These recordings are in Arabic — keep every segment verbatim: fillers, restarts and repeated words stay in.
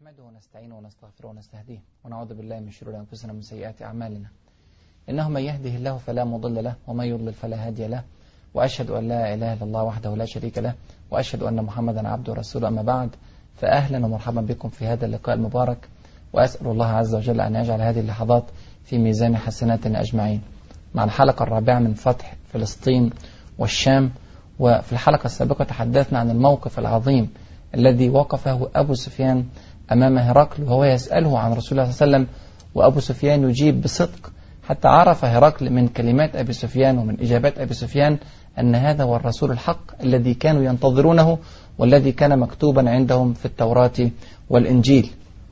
نحمده ونستعينه ونستغفره ونستهديه ونعوذ بالله من شرور أنفسنا ومن سيئات أعمالنا. إنه من يهده الله فلا مضل له ومن يضلل فلا هادي له، وأشهد أن لا إله إلا الله وحده لا شريك له، وأشهد أن محمدا عبده ورسوله. أما بعد، فأهلا ومرحبا بكم في هذا اللقاء المبارك، وأسأل الله عز وجل أن يجعل هذه اللحظات في ميزان حسناتنا أجمعين. مع الحلقة الرابعة من فتح فلسطين والشام. وفي الحلقة السابقة تحدثنا عن الموقف العظيم الذي وقفه أبو سفيان أمام هرقل وهو يسأله عن رسول الله صلى الله عليه وسلم، وأبو سفيان يجيب بصدق، حتى عرف هرقل من كلمات أبي سفيان ومن إجابات أبي سفيان أن هذا هو الرسول الحق الذي كانوا ينتظرونه والذي كان مكتوبا عندهم في التوراة والإنجيل.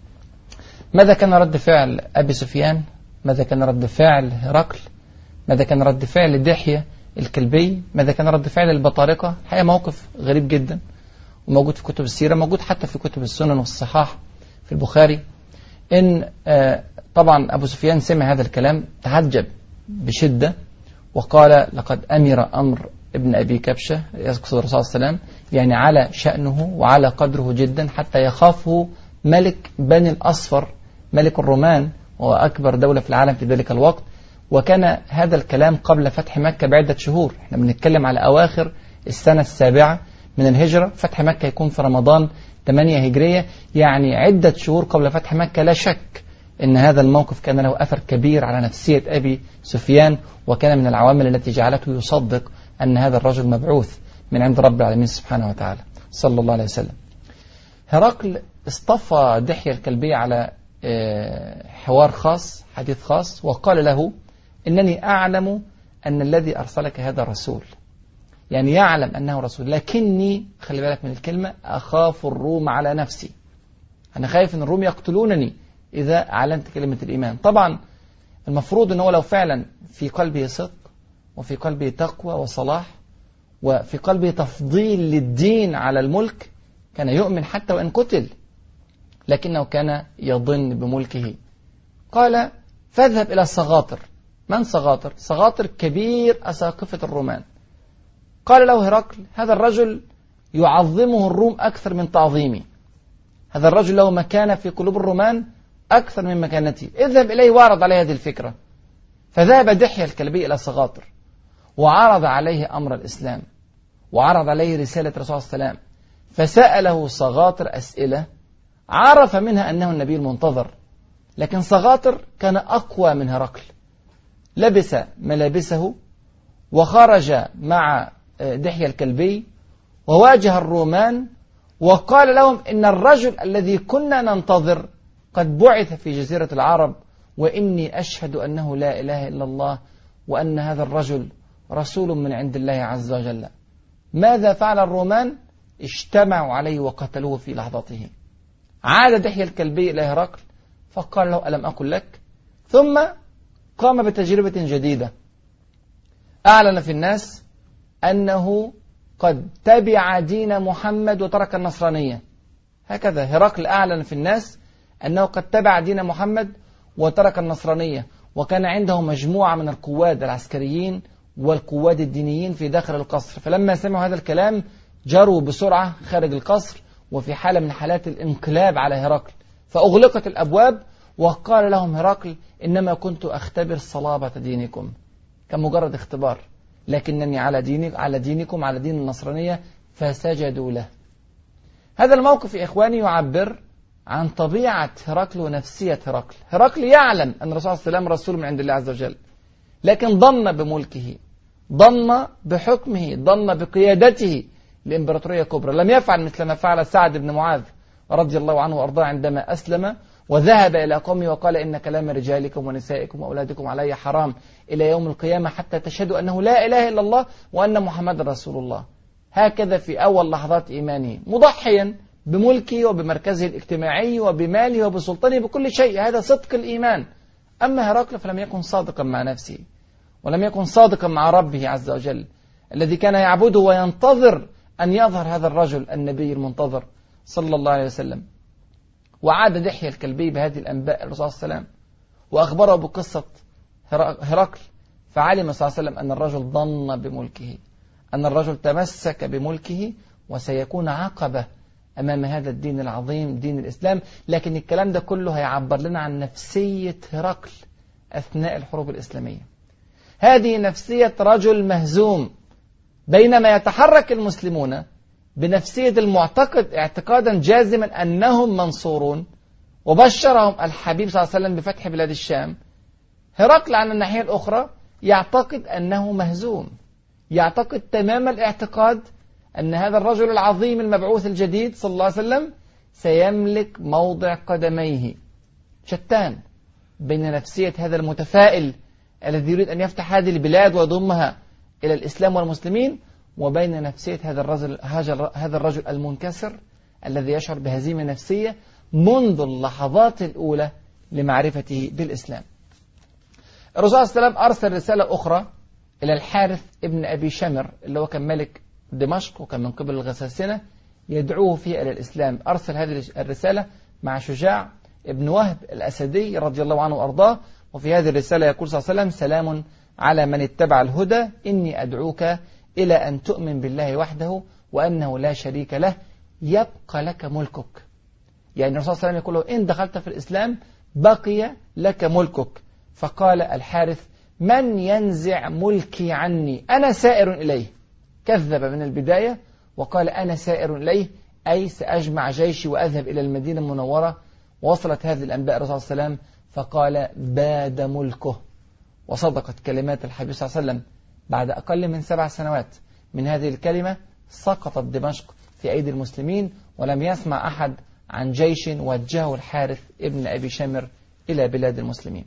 ماذا كان رد فعل أبي سفيان؟ ماذا كان رد فعل هرقل؟ ماذا كان رد فعل دحية الكلبي؟ ماذا كان رد فعل البطارقة؟ الحقيقة موقف غريب جدا، وموجود في كتب السيرة، موجود حتى في كتب السنن والصحاح في البخاري. إن آه طبعا أبو سفيان سمع هذا الكلام تعجب بشدة، وقال: لقد أمر أمر ابن أبي كبشة، يقصد الرسول صلى الله عليه وسلم، يعني على شأنه وعلى قدره جدا، حتى يخافه ملك بني الأصفر، ملك الرومان، وهو أكبر دولة في العالم في ذلك الوقت. وكان هذا الكلام قبل فتح مكة بعدة شهور، احنا بنتكلم على أواخر السنة السابعة من الهجرة. فتح مكة يكون في رمضان ثمانية هجرية، يعني عدة شهور قبل فتح مكة. لا شك أن هذا الموقف كان له أثر كبير على نفسية أبي سفيان، وكان من العوامل التي جعلته يصدق أن هذا الرجل مبعوث من عند رب العالمين سبحانه وتعالى صلى الله عليه وسلم. هرقل اصطفى دحية الكلبي على حوار خاص، حديث خاص، وقال له: إنني أعلم أن الذي أرسلك هذا الرسول، يعني يعلم أنه رسول، لكني، خلي بالك من الكلمة، أخاف الروم على نفسي. أنا خايف أن الروم يقتلونني إذا أعلنت كلمة الإيمان. طبعا المفروض أنه لو فعلا في قلبه صدق، وفي قلبه تقوى وصلاح، وفي قلبه تفضيل للدين على الملك، كان يؤمن حتى وإن قتل، لكنه كان يظن بملكه. قال: فاذهب إلى الصغاطر. من صغاطر؟ صغاطر كبير أساقفة الرومان. قال له هرقل: هذا الرجل يعظمه الروم أكثر من تعظيمي، هذا الرجل له مكانة في قلوب الرومان أكثر من مكانتي، اذهب إليه واعرض عليه هذه الفكرة. فذهب دحية الكلبي إلى صغاطر، وعرض عليه أمر الإسلام، وعرض عليه رسالة الرسول صلى الله عليه وسلم، فسأله صغاطر أسئلة عرف منها أنه النبي المنتظر. لكن صغاطر كان أقوى من هرقل، لبس ملابسه وخرج مع دحية الكلبي وواجه الرومان، وقال لهم: إن الرجل الذي كنا ننتظر قد بعث في جزيرة العرب، وإني أشهد أنه لا إله إلا الله، وأن هذا الرجل رسول من عند الله عز وجل. ماذا فعل الرومان؟ اجتمعوا عليه وقتلوه في لحظته. عاد دحية الكلبي إلى هرقل فقال له: ألم أقل لك؟ ثم قام بتجربة جديدة، أعلن في الناس أنه قد تبع دين محمد وترك النصرانية. هكذا هرقل أعلن في الناس أنه قد تبع دين محمد وترك النصرانية، وكان عنده مجموعة من القواد العسكريين والقواد الدينيين في داخل القصر. فلما سمعوا هذا الكلام جروا بسرعة خارج القصر، وفي حالة من حالات الانقلاب على هرقل، فأغلقت الأبواب. وقال لهم هرقل: إنما كنت أختبر صلابة دينكم، كان مجرد اختبار، لكنني على دينك على دينكم على دين النصرانية. فسجدوا له. هذا الموقف يا إخواني يعبر عن طبيعة هرقل ونفسية هرقل. هرقل يعلم أن الرسول صلى الله عليه وسلم رسول من عند الله عز وجل، لكن ظن بملكه، ظن بحكمه، ظن بقيادته لإمبراطورية كبرى. لم يفعل مثل ما فعل سعد بن معاذ رضي الله عنه وأرضاه عندما أسلم وذهب إلى قومه وقال: إن كلام رجالكم ونسائكم وأولادكم علي حرام إلى يوم القيامة حتى تشهدوا أنه لا إله إلا الله وأن محمد رسول الله. هكذا في أول لحظات إيمانه، مضحيا بملكه وبمركزه الاجتماعي وبماله وبسلطانه بكل شيء. هذا صدق الإيمان. أما هرقل فلم يكن صادقا مع نفسه، ولم يكن صادقا مع ربه عز وجل الذي كان يعبده وينتظر أن يظهر هذا الرجل النبي المنتظر صلى الله عليه وسلم. وعاد دحية الكلبي بهذه الأنباء الرسول صلى الله عليه وسلم وأخبره بقصة هرقل، فعلم صلى الله عليه وسلم أن الرجل ظن بملكه، أن الرجل تمسك بملكه، وسيكون عقبة أمام هذا الدين العظيم دين الإسلام. لكن الكلام ده كله هيعبر لنا عن نفسية هرقل أثناء الحروب الإسلامية. هذه نفسية رجل مهزوم، بينما يتحرك المسلمون بنفسية المعتقد اعتقادا جازما أنهم منصورون، وبشرهم الحبيب صلى الله عليه وسلم بفتح بلاد الشام. هرقل عن الناحية الأخرى يعتقد أنه مهزوم، يعتقد تمام الاعتقاد أن هذا الرجل العظيم المبعوث الجديد صلى الله عليه وسلم سيملك موضع قدميه. شتان بين نفسية هذا المتفائل الذي يريد أن يفتح هذه البلاد ويضمها إلى الإسلام والمسلمين، وبين نفسية هذا الرجل هذا الرجل المنكسر الذي يشعر بهزيمة نفسية منذ اللحظات الأولى لمعرفته بالإسلام. الرسول صلى الله عليه وسلم أرسل رسالة أخرى إلى الحارث ابن أبي شمر اللي هو كان ملك دمشق وكان من قبل الغساسنة، يدعوه فيها إلى الإسلام. أرسل هذه الرسالة مع شجاع ابن وهب الأسدي رضي الله عنه وأرضاه، وفي هذه الرسالة يقول صلى الله عليه وسلم: سلام على من اتبع الهدى، إني أدعوك إلى أن تؤمن بالله وحده وأنه لا شريك له، يبقى لك ملكك. يعني الرسول صلى الله عليه وسلم يقول له: إن دخلت في الإسلام بقي لك ملكك. فقال الحارث: من ينزع ملكي عني؟ أنا سائر إليه. كذب من البداية وقال: أنا سائر إليه، أي سأجمع جيشي وأذهب إلى المدينة المنورة. وصلت هذه الأنباء الرسول صلى الله عليه وسلم فقال: باد ملكه. وصدقت كلمات الحبيب صلى الله عليه وسلم. بعد أقل من سبع سنوات من هذه الكلمة سقطت دمشق في أيدي المسلمين، ولم يسمع أحد عن جيش وجهه الحارث ابن أبي شمر إلى بلاد المسلمين.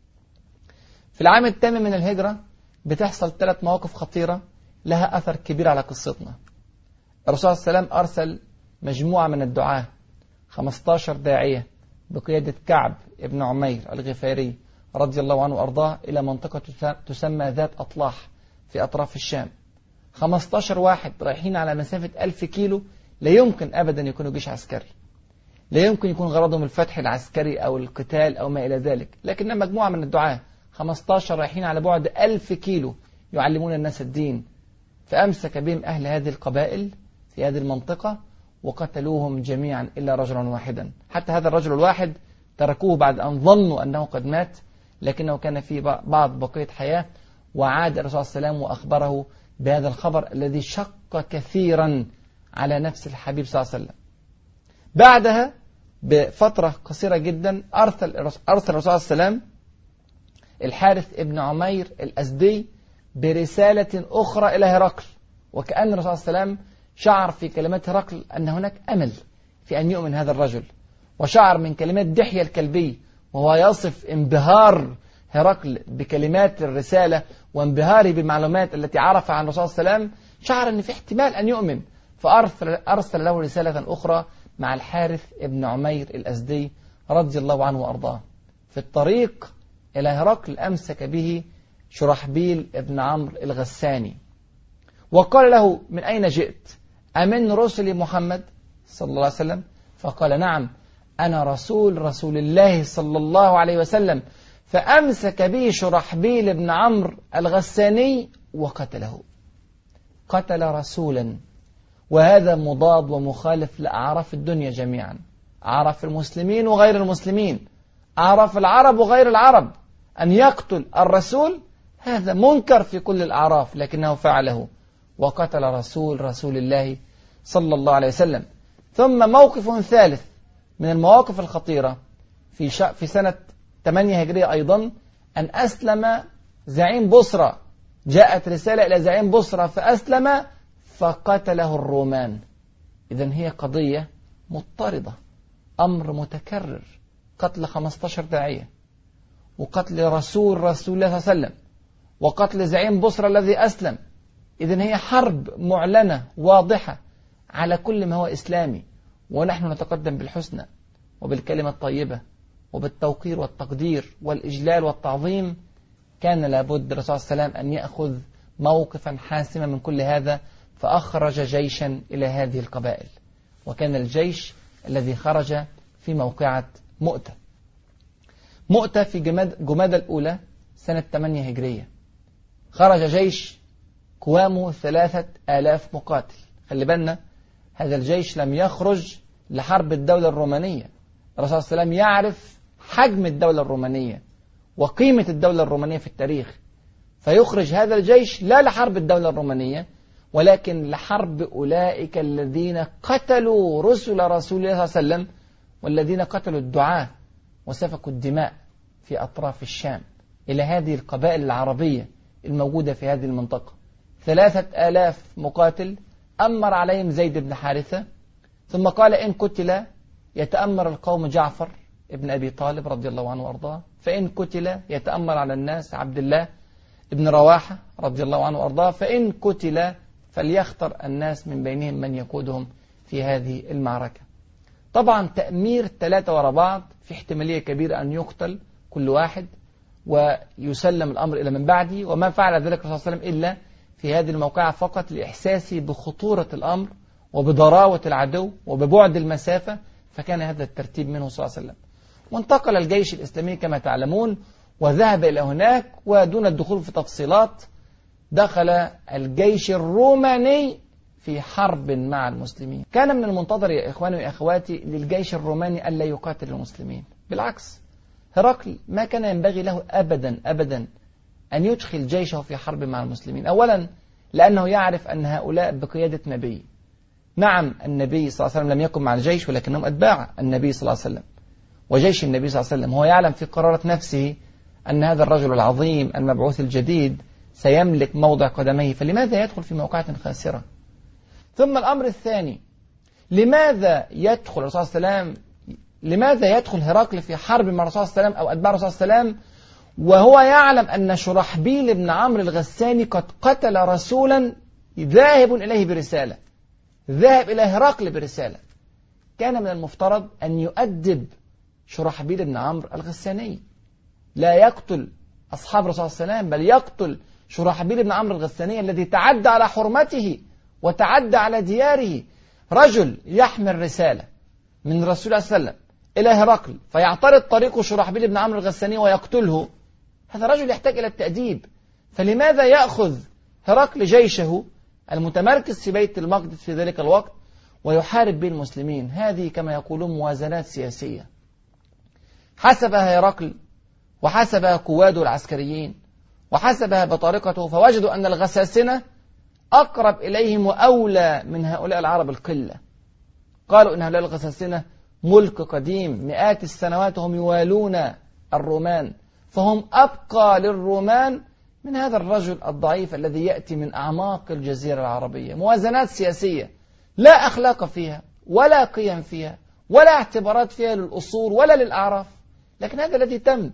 في العام الثامن من الهجرة بتحصل ثلاث مواقف خطيرة لها أثر كبير على قصتنا. الرسول صلى الله عليه وسلم أرسل مجموعة من الدعاة، خمسة عشر داعية بقيادة كعب ابن عمير الغفاري رضي الله عنه وأرضاه إلى منطقة تسمى ذات أطلاح في أطراف الشام. خمسة عشر واحد رايحين على مسافة ألف كيلو، لا يمكن أبدا يكونوا جيش عسكري، لا يمكن يكون غرضهم الفتح العسكري أو القتال أو ما إلى ذلك، لكن مجموعة من الدعاة خمسة عشر رايحين على بعد ألف كيلو يعلمون الناس الدين. فأمسك بهم أهل هذه القبائل في هذه المنطقة وقتلوهم جميعا إلا رجلا واحدا. حتى هذا الرجل الواحد تركوه بعد أن ظنوا أنه قد مات، لكنه كان في بعض بقية حياة. وعاد الرسول صلى الله عليه وسلم وأخبره بهذا الخبر الذي شق كثيرا على نفس الحبيب صلى الله عليه وسلم. بعدها بفترة قصيرة جدا أرسل أرسل الرسول صلى الله عليه وسلم الحارث ابن عمير الأسدي برسالة أخرى إلى هرقل، وكأن الرسول صلى الله عليه وسلم شعر في كلمات هرقل أن هناك أمل في أن يؤمن هذا الرجل، وشعر من كلمات دحية الكلبي وهو يصف انبهار هرقل بكلمات الرسالة وانبهاره بالمعلومات التي عرفها عن الرسول صلى الله عليه وسلم، شعر أن في احتمال أن يؤمن. فأرسل له رسالة أخرى مع الحارث ابن عمير الأسدي رضي الله عنه وأرضاه. في الطريق إلى هرقل أمسك به شرحبيل ابن عمرو الغساني وقال له: من أين جئت؟ أمن رسل محمد صلى الله عليه وسلم؟ فقال: نعم، أنا رسول رسول الله صلى الله عليه وسلم. فأمسك به شرحبيل ابن عمرو الغساني وقتله. قتل رسولا، وهذا مضاد ومخالف لأعراف الدنيا جميعا، أعراف المسلمين وغير المسلمين، أعراف العرب وغير العرب. أن يقتل الرسول هذا منكر في كل الأعراف، لكنه فعله وقتل رسول رسول الله صلى الله عليه وسلم. ثم موقف ثالث من المواقف الخطيرة في في سنة ثمانية هجرية أيضا، أن أسلم زعيم بصرة. جاءت رسالة إلى زعيم بصرة فأسلم فقتله الرومان. إذن هي قضية مضطردة، أمر متكرر، قتل خمسة عشر داعية، وقتل رسول رسول الله صلى الله عليه وسلم، وقتل زعيم بصرة الذي أسلم. إذن هي حرب معلنة واضحة على كل ما هو إسلامي، ونحن نتقدم بالحسنى وبالكلمة الطيبة وبالتوقير والتقدير والإجلال والتعظيم. كان لابد الرسول صلى الله عليه وسلم أن يأخذ موقفا حاسما من كل هذا، فأخرج جيشا إلى هذه القبائل، وكان الجيش الذي خرج في موقعة مؤتة. مؤتة في جماد جمادى الأولى سنة ثمانية هجرية. خرج جيش قوامه ثلاثة آلاف مقاتل. خلي بالنا، هذا الجيش لم يخرج لحرب الدولة الرومانية. الرسول صلى الله عليه وسلم يعرف حجم الدولة الرومانية وقيمة الدولة الرومانية في التاريخ، فيخرج هذا الجيش لا لحرب الدولة الرومانية ولكن لحرب أولئك الذين قتلوا رسل رسول الله صلى الله عليه وسلم، والذين قتلوا الدعاة وسفكوا الدماء في أطراف الشام، إلى هذه القبائل العربية الموجودة في هذه المنطقة. ثلاثة آلاف مقاتل أمر عليهم زيد بن حارثة، ثم قال إن قتل يتأمر القوم جعفر ابن أبي طالب رضي الله عنه وأرضاه، فإن قتل يتأمر على الناس عبد الله ابن رواحة رضي الله عنه وأرضاه، فإن قتل فليختر الناس من بينهم من يقودهم في هذه المعركة. طبعا تأمير ثلاثة وراء بعض في احتمالية كبيرة أن يقتل كل واحد ويسلم الأمر إلى من بعده، وما فعل ذلك الرسول صلى الله عليه وسلم إلا في هذه الموقعة فقط لإحساسه بخطورة الأمر وبضراوة العدو وببعد المسافة، فكان هذا الترتيب منه صلى الله عليه وسلم. وانتقل الجيش الإسلامي كما تعلمون وذهب إلى هناك، ودون الدخول في تفصيلات دخل الجيش الروماني في حرب مع المسلمين. كان من المنتظر يا إخواني وأخواتي للجيش الروماني ألا يقاتل المسلمين، بالعكس هرقل ما كان ينبغي له أبدا أبدا أن يدخل جيشه في حرب مع المسلمين. أولا لأنه يعرف أن هؤلاء بقيادة نبي. نعم النبي صلى الله عليه وسلم لم يكن مع الجيش ولكنهم أتباع النبي صلى الله عليه وسلم وجيش النبي صلى الله عليه وسلم. هو يعلم في قرارة نفسه أن هذا الرجل العظيم المبعوث الجديد سيملك موضع قدميه، فلماذا يدخل في موقعة خاسرة؟ ثم الأمر الثاني، لماذا يدخل الرسول صلى الله عليه وسلم لماذا يدخل هرقل في حرب مع الرسول صلى الله عليه وسلم أو أتباع الرسول صلى الله عليه وسلم وهو يعلم أن شرحبيل بن عمرو الغساني قد قتل رسولا ذاهب إليه برسالة، ذاهب إلى هرقل برسالة؟ كان من المفترض أن يؤدب شرحبيل بن عمرو الغساني، لا يقتل أصحاب الرسول صلى الله عليه وسلم بل يقتل شرحبيل بن عمرو الغساني الذي تعدى على حرمته وتعدى على دياره. رجل يحمل رسالة من رسول الله صلى الله عليه وسلم إلى هرقل فيعترض طريقه شرحبيل بن عمرو الغساني ويقتله، هذا رجل يحتاج إلى التأديب. فلماذا يأخذ هرقل جيشه المتمركز في بيت المقدس في ذلك الوقت ويحارب به المسلمين؟ هذه كما يقولون موازنات سياسية حسبها هرقل وحسبها قواده العسكريين وحسبها بطريقته، فوجدوا أن الغساسنة أقرب إليهم وأولى من هؤلاء العرب القلة. قالوا إن هؤلاء الغساسنة ملك قديم مئات السنوات هم يوالون الرومان، فهم أبقى للرومان من هذا الرجل الضعيف الذي يأتي من أعماق الجزيرة العربية. موازنات سياسية لا أخلاق فيها ولا قيم فيها ولا اعتبارات فيها للأصول ولا للأعراف، لكن هذا الذي تم.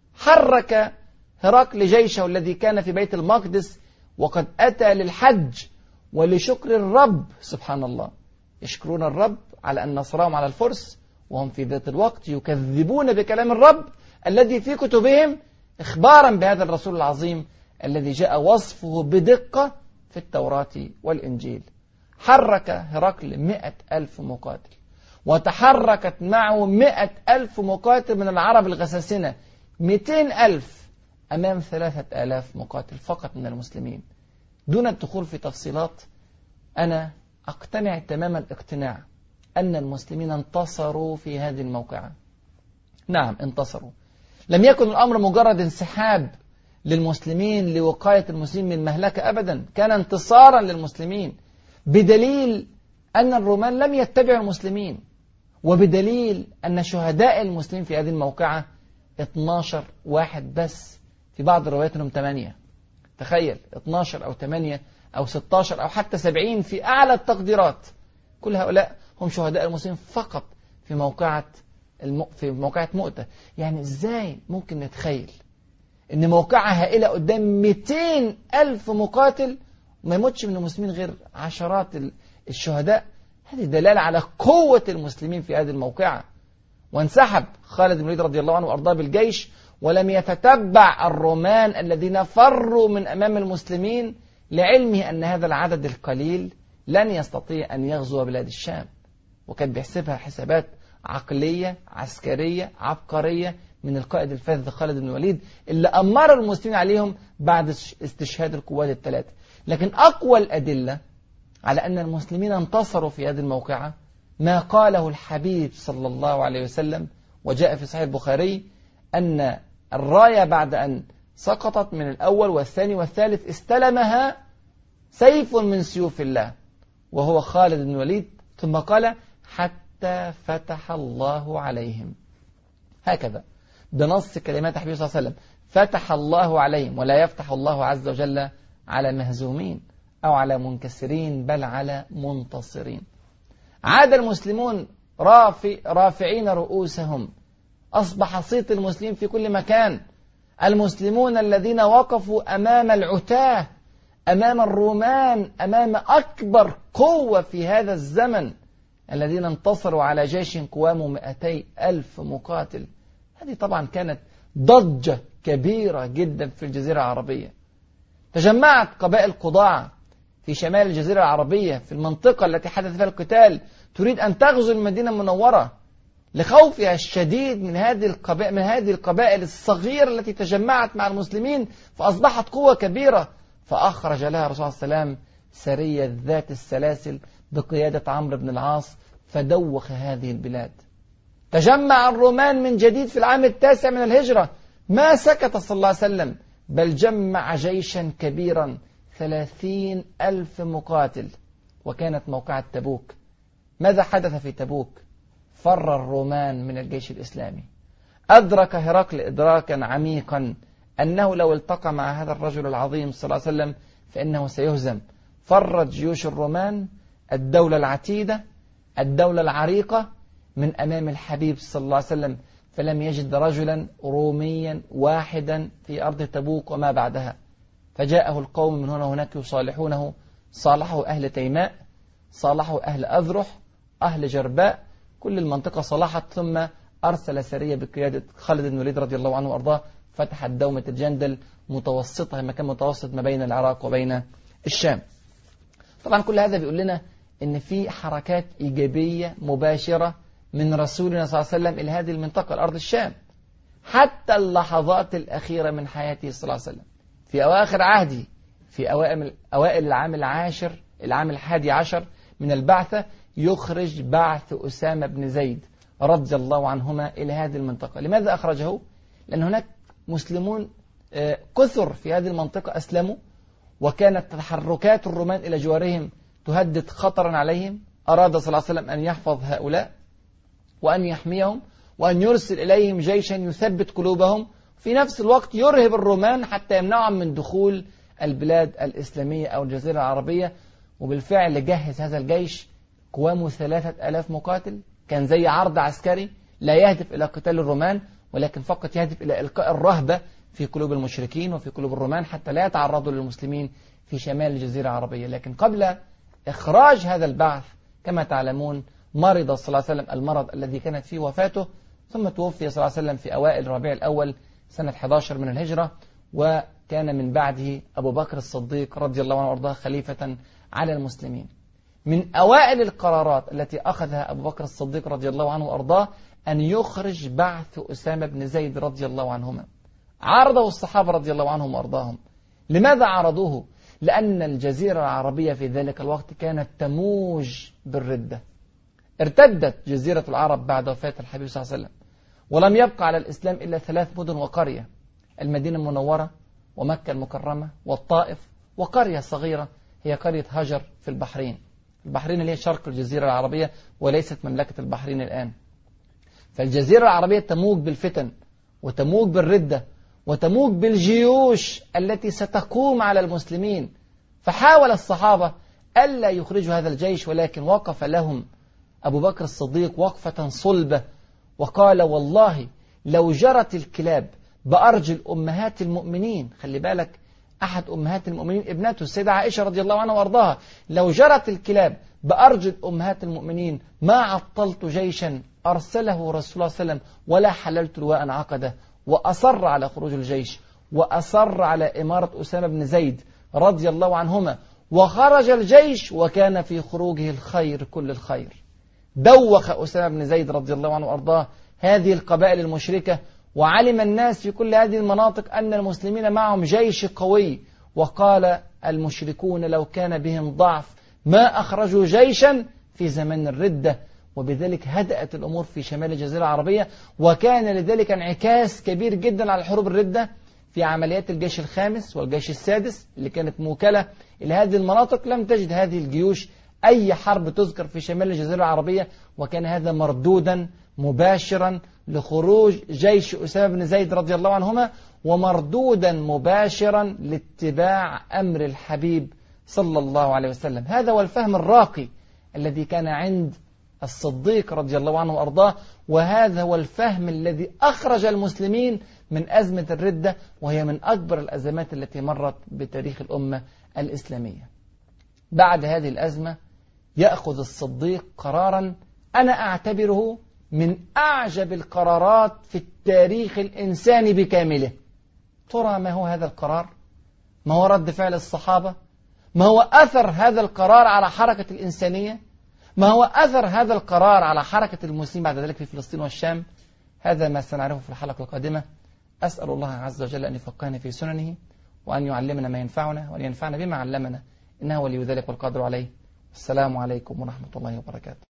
حرك هرقل جيشه الذي كان في بيت المقدس وقد أتى للحج ولشكر الرب، سبحان الله، يشكرون الرب على أن نصرهم على الفرس وهم في ذات الوقت يكذبون بكلام الرب الذي في كتبهم إخبارا بهذا الرسول العظيم الذي جاء وصفه بدقة في التوراة والإنجيل. حرك هرقل مئة ألف مقاتل وتحركت معه مئة ألف مقاتل من العرب الغساسنة، مئتين ألف أمام ثلاثة آلاف مقاتل فقط من المسلمين. دون الدخول في تفصيلات، أنا أقتنع تمام الاقتناع أن المسلمين انتصروا في هذه الموقعة. نعم انتصروا، لم يكن الأمر مجرد انسحاب للمسلمين لوقاية المسلمين من مهلكة أبدا، كان انتصارا للمسلمين، بدليل أن الرومان لم يتبعوا المسلمين، وبدليل أن شهداء المسلمين في هذه الموقعة اثناشر واحد بس، في بعض الروايات انهم ثمانية. تخيل اثناشر أو ثمانية أو ستة عشر أو حتى سبعين في أعلى التقديرات، كل هؤلاء هم شهداء المسلمين فقط في موقعة الم... في موقعة مؤتة. يعني إزاي ممكن نتخيل إن موقعة هائلة قدام مئتين ألف مقاتل ما يموتش من المسلمين غير عشرات الشهداء؟ هذه دلالة على قوة المسلمين في هذه الموقعة. وانسحب خالد بن الوليد رضي الله عنه وأرضاه بالجيش، ولم يتتبع الرومان الذين فروا من أمام المسلمين لعلمه أن هذا العدد القليل لن يستطيع أن يغزو بلاد الشام، وكان بيحسبها حسابات عقلية عسكرية عبقرية من القائد الفاذ خالد بن الوليد اللي أمر المسلمين عليهم بعد استشهاد القوات الثلاثة. لكن أقوى الأدلة على أن المسلمين انتصروا في هذه الموقعة ما قاله الحبيب صلى الله عليه وسلم، وجاء في صحيح البخاري أن الراية بعد أن سقطت من الأول والثاني والثالث استلمها سيف من سيوف الله وهو خالد بن الوليد، ثم قال حتى فتح الله عليهم. هكذا بنص كلمات الحبيب صلى الله عليه وسلم، فتح الله عليهم، ولا يفتح الله عز وجل على مهزومين أو على منكسرين بل على منتصرين. عاد المسلمون رافع رافعين رؤوسهم، أصبح صيت المسلمين في كل مكان. المسلمون الذين وقفوا أمام العتاة، أمام الرومان، أمام أكبر قوة في هذا الزمن، الذين انتصروا على جيش قوامه مئتي ألف مقاتل. هذه طبعا كانت ضجة كبيرة جدا في الجزيرة العربية. تجمعت قبائل قضاع في شمال الجزيرة العربية في المنطقة التي حدث فيها القتال تريد أن تغزو المدينة المنورة لخوفها الشديد من هذه القبائل من هذه القبائل الصغيرة التي تجمعت مع المسلمين فأصبحت قوة كبيرة. فأخرج لها الرسول صلى الله عليه وسلم سرية ذات السلاسل بقيادة عمرو بن العاص فدوخ هذه البلاد. تجمع الرومان من جديد في العام التاسع من الهجرة، ما سكت صلى الله عليه وسلم بل جمع جيشا كبيرا ثلاثين ألف مقاتل. وكانت موقعة تبوك. ماذا حدث في تبوك؟ فر الرومان من الجيش الإسلامي. أدرك هرقل إدراكا عميقا أنه لو التقى مع هذا الرجل العظيم صلى الله عليه وسلم فإنه سيهزم. فرت جيوش الرومان الدولة العتيدة، الدولة العريقة، من أمام الحبيب صلى الله عليه وسلم، فلم يجد رجلا روميا واحدا في أرض تبوك وما بعدها. فجاءه القوم من هنا وهناك يصالحونه، صالحوا أهل تيماء، صالحوا أهل أذرح، أهل جرباء، كل المنطقة صلحت. ثم أرسل سرية بقيادة خالد بن الوليد رضي الله عنه وأرضاه، فتحت دومة الجندل متوسطة، مكان متوسط ما بين العراق وبين الشام. طبعا كل هذا بيقول لنا إن في حركات إيجابية مباشرة من رسولنا صلى الله عليه وسلم إلى هذه المنطقة، الأرض الشام، حتى اللحظات الأخيرة من حياته صلى الله عليه وسلم. في أواخر عهده، في أوائل أوائل العام العاشر العام الحادي عشر من البعثة، يخرج بعث أسامة بن زيد رضي الله عنهما إلى هذه المنطقة. لماذا أخرجه؟ لأن هناك مسلمون كثر في هذه المنطقة أسلموا، وكانت تحركات الرومان إلى جوارهم تهدد خطرا عليهم. أراد صلى الله عليه وسلم أن يحفظ هؤلاء وأن يحميهم وأن يرسل إليهم جيشا يثبت قلوبهم، في نفس الوقت يرهب الرومان حتى يمنعهم من دخول البلاد الإسلامية أو الجزيرة العربية. وبالفعل جهز هذا الجيش قوامه ثلاثة آلاف مقاتل، كان زي عرض عسكري لا يهدف إلى قتال الرومان ولكن فقط يهدف إلى إلقاء الرهبة في قلوب المشركين وفي قلوب الرومان حتى لا يتعرضوا للمسلمين في شمال الجزيرة العربية. لكن قبل إخراج هذا البعث كما تعلمون مرض صلى الله عليه وسلم المرض الذي كانت فيه وفاته، ثم توفي صلى الله عليه وسلم في أوائل ربيع الأول سنة أحد عشر من الهجرة، وكان من بعده أبو بكر الصديق رضي الله عنه وارضاه خليفة على المسلمين. من أوائل القرارات التي أخذها أبو بكر الصديق رضي الله عنه وارضاه أن يخرج بعث أسامة بن زيد رضي الله عنهما. عارضه الصحابة رضي الله عنهم وارضاهم. لماذا عارضوه؟ لأن الجزيرة العربية في ذلك الوقت كانت تموج بالردة. ارتدت جزيرة العرب بعد وفاة الحبيب صلى الله عليه وسلم، ولم يبقى على الإسلام إلا ثلاث مدن وقرية: المدينة المنورة ومكة المكرمة والطائف، وقرية صغيرة هي قرية هجر في البحرين. البحرين اللي هي شرق الجزيرة العربية وليست مملكة البحرين الآن. فالجزيرة العربية تموج بالفتن وتموج بالردة وتموج بالجيوش التي ستقوم على المسلمين. فحاول الصحابة ألا يخرجوا هذا الجيش، ولكن وقف لهم أبو بكر الصديق وقفة صلبة وقال: والله لو جرت الكلاب بأرجل أمهات المؤمنين، خلي بالك أحد أمهات المؤمنين ابنته السيدة عائشة رضي الله عنها وارضاها، لو جرت الكلاب بأرجل أمهات المؤمنين ما عطلت جيشا أرسله رسول الله صلى الله عليه وسلم ولا حللت لواء عقده. وأصر على خروج الجيش، وأصر على إمارة أسامة بن زيد رضي الله عنهما، وخرج الجيش وكان في خروجه الخير كل الخير. دوخ أسامة بن زيد رضي الله عنه وأرضاه هذه القبائل المشركة، وعلم الناس في كل هذه المناطق أن المسلمين معهم جيش قوي. وقال المشركون لو كان بهم ضعف ما أخرجوا جيشا في زمن الردة. وبذلك هدأت الأمور في شمال الجزيرة العربية، وكان لذلك انعكاس كبير جدا على حروب الردة في عمليات الجيش الخامس والجيش السادس اللي كانت موكلة إلى هذه المناطق. لم تجد هذه الجيوش أي حرب تذكر في شمال الجزيرة العربية، وكان هذا مردودا مباشرا لخروج جيش أسامة بن زيد رضي الله عنهما، ومردودا مباشرا لاتباع أمر الحبيب صلى الله عليه وسلم. هذا هو الفهم الراقي الذي كان عند الصديق رضي الله عنه وأرضاه، وهذا هو الفهم الذي أخرج المسلمين من أزمة الردة، وهي من أكبر الأزمات التي مرت بتاريخ الأمة الإسلامية. بعد هذه الأزمة يأخذ الصديق قرارا أنا أعتبره من أعجب القرارات في التاريخ الإنساني بكامله. ترى ما هو هذا القرار؟ ما هو رد فعل الصحابة؟ ما هو أثر هذا القرار على حركة الإنسانية؟ ما هو أثر هذا القرار على حركة المسلمين بعد ذلك في فلسطين والشام؟ هذا ما سنعرفه في الحلقة القادمة. أسأل الله عز وجل أن يفقهنا في سننه، وأن يعلمنا ما ينفعنا، وأن ينفعنا بما علمنا، إنه ولي ذلك والقادر عليه. السلام عليكم ورحمة الله وبركاته.